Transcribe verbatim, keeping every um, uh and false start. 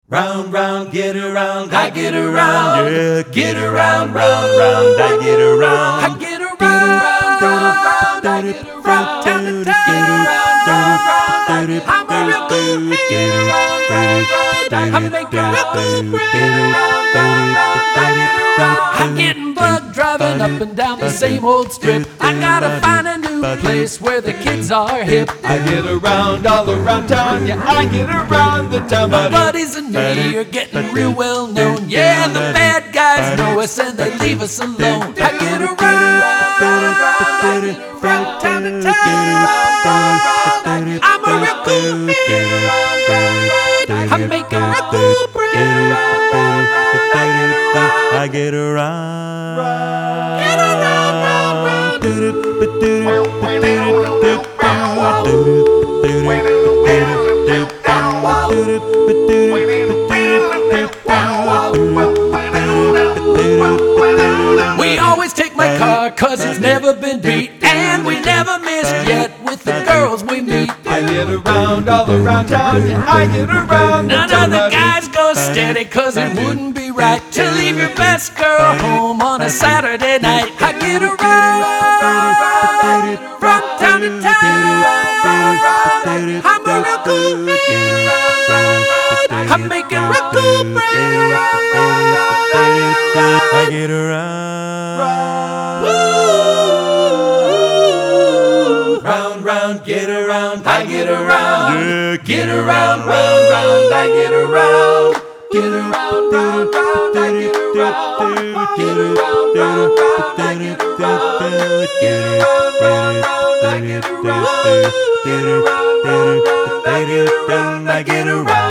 Round, round, get around, I get around, yeah, get around, round, round, I get around, I get around, round, round, I get around, town to town, round, round, round, I'm a real good man, round, round, round, I make a real good friend, round, round, round, I get around. I'm getting bugged driving up and down the same old strip. I gotta find a new place where the kids are hip. I get around all around town, yeah, I get around the town. My buddies and me are getting real well known. Yeah, the bad guys know us and they leave us alone. I get around, from town to town. I'm a real cool man. I make a real cool brand. I get around. Get around, round, we always take my car cause it's never been beat, and we never missed yet with the girls we meet. I get around all around town, yeah, I get around. None of the guys go steady cause it wouldn't be right to leave your best girl home on a Saturday night. I get around from town to town. I'm a real cool man. I'm making real cool bread. I get around. Round, round, get around, I get around. Yeah, get around, round, round, I get around. Get around, round, round, I get around. Get around, round, round, I get around. Get around, round, round, I get around. Get around, round, round, I get around. I get around.